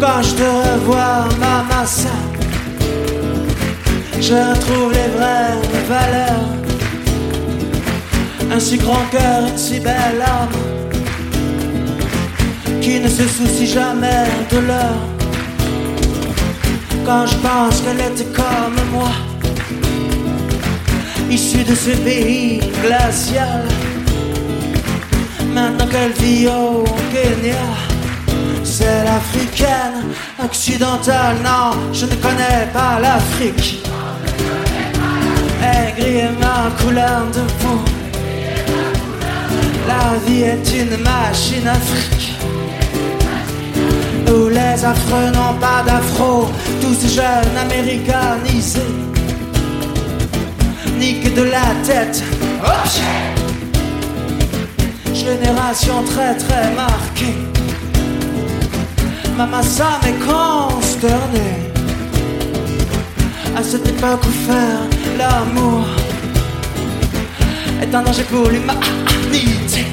Quand je te revois, Mama Sam, je retrouve les vraies valeurs. Un si grand cœur, une si belle âme, qui ne se soucie jamais de l'heure. Quand je pense qu'elle était comme moi, issue de ce pays glacial, maintenant qu'elle vit au Kenya, c'est l'africaine occidentale. Non, je ne connais pas l'Afrique. Aigri est ma couleur de peau. La vie est une machine Afrique, où les affreux n'ont pas d'afro. Tous ces jeunes américanisés, ni que de la tête. Génération très très marquée. Mama Sam est consternée. À cette époque où faire l'amour est un danger pour l'humanité.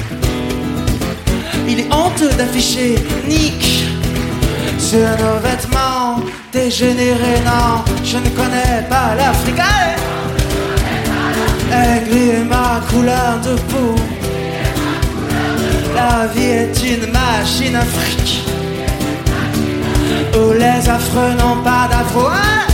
Il est honteux d'afficher Nick sur nos vêtements dégénérés. Non, je ne connais pas l'Afrique. Aigri est ma couleur de peau. La vie est une machine Afrique, où les affreux n'ont pas d'afro.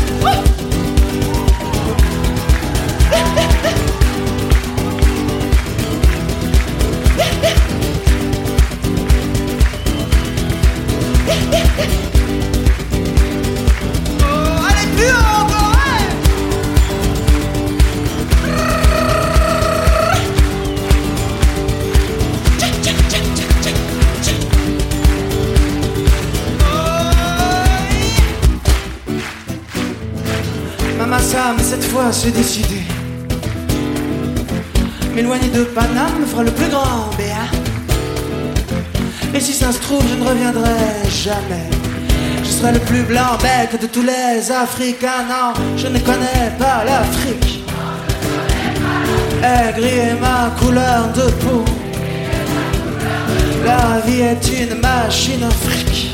Mama Sam, cette fois c'est décidé. M'éloigner de Paname me fera le plus grand béat. Et si ça se trouve, je ne reviendrai jamais. Je serai le plus blanc bec de tous les Africains. Non, je ne connais pas l'Afrique. Aigri est ma couleur de peau. La vie est une machine Afrique,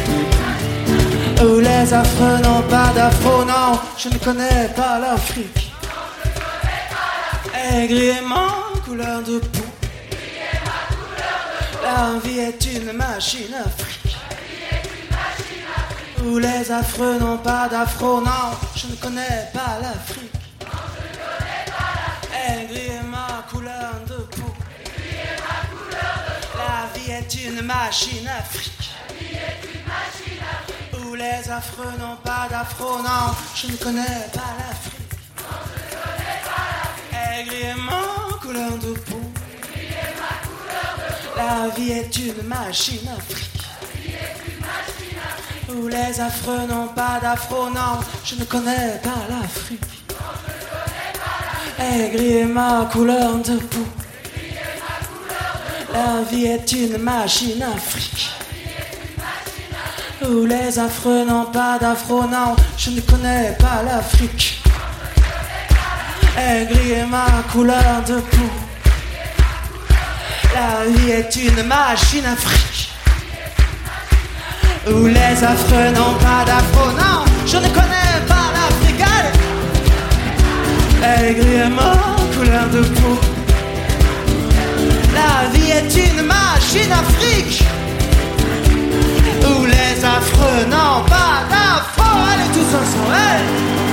où les affreux n'ont pas d'afro. Non, je ne connais pas l'Afrique. Aigri est ma couleur de peau. La vie est une machine Afrique, où les affreux n'ont pas d'afro. Non, je ne connais pas l'Afrique. Aigri est ma couleur de peau. La vie est une machine Afrique, où les affreux n'ont pas d'afro. Non, je ne connais pas l'Afrique. Aigri est ma couleur de peau. La vie est une machine Afrique, où les affreux n'ont pas d'afro. Non, je ne connais pas l'Afrique. Aigri est ma couleur de peau. La vie est une machine Afrique, où les affreux n'ont pas d'afro. Non, je ne connais pas l'Afrique. Aigri est ma couleur de peau. La vie est une machine Afrique, où les affreux n'ont pas d'afro. Non, je ne connais pas l'Afrique. Aigri est ma couleur de peau. La vie est une machine Afrique, où les affreux n'ont pas d'afro. Allez tous ensemble, allez.